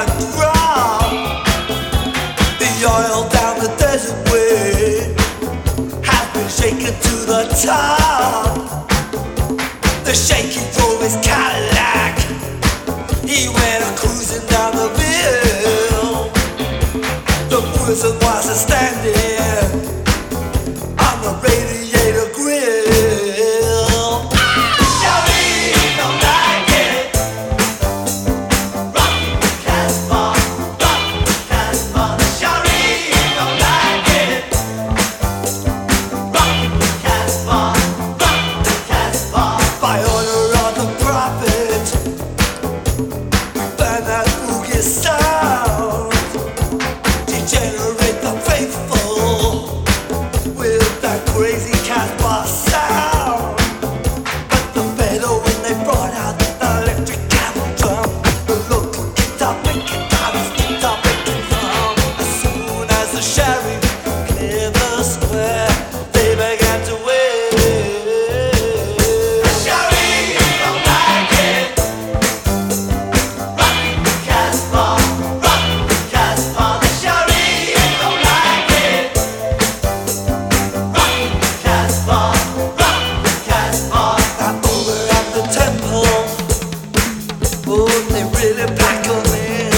ground. The oil down the desert way has been shaken to the top. The shaky drove his Cadillac. He went cruising down the hill. The prison was standing on the radiator grill. Shawty don't like it. Rock Casbah, rock Casbah. Shawty don't like it. Rock Casbah, rock Casbah. By order of the prophet, we find that boogie sound. Degenerate the faithful with that crazy Casbah sound. But the better when they brought out the electric camel drum, the local guitar picking drums, guitar picking drum. As soon as the sheriff cleared the square, they began to wave. The sheriff don't like it. Rock Casbah, rock Casbah. The sheriff don't like it. Rock Casbah, rock Casbah. Now over at the temple, oh, they really pack 'em in.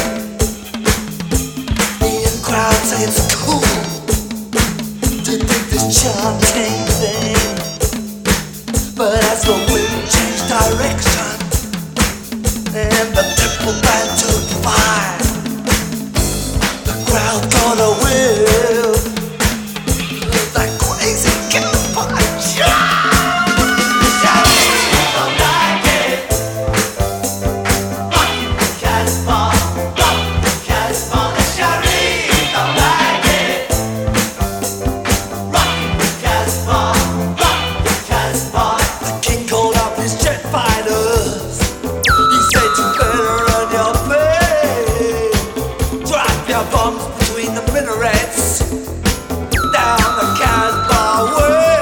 The in-crowd say it's cool to dig this chanting thing. But as the wind changed direction and the triple band took fire, the crowd got a whiff of that crazy Casbah chant. Shawty don't like it. Rock Casbah, rock Casbah. The shawty don't like it. Rock Casbah, rock Casbah. The king called up his jet fighters. He said you better run your way. Drop your bombs between the minarets down the Casbah way.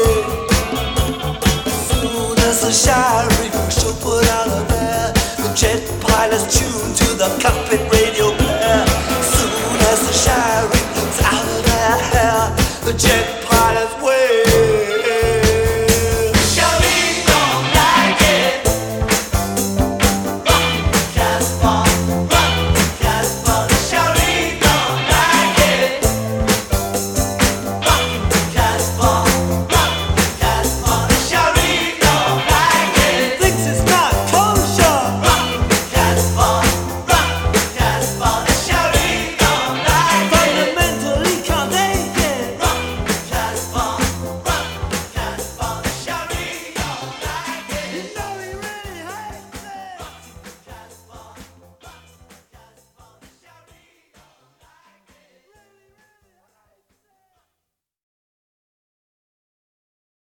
As soon as the sheriff should put out of there, the jet pilots tuned to the cockpit radio player. As soon as the sheriff was out of their hair, the jet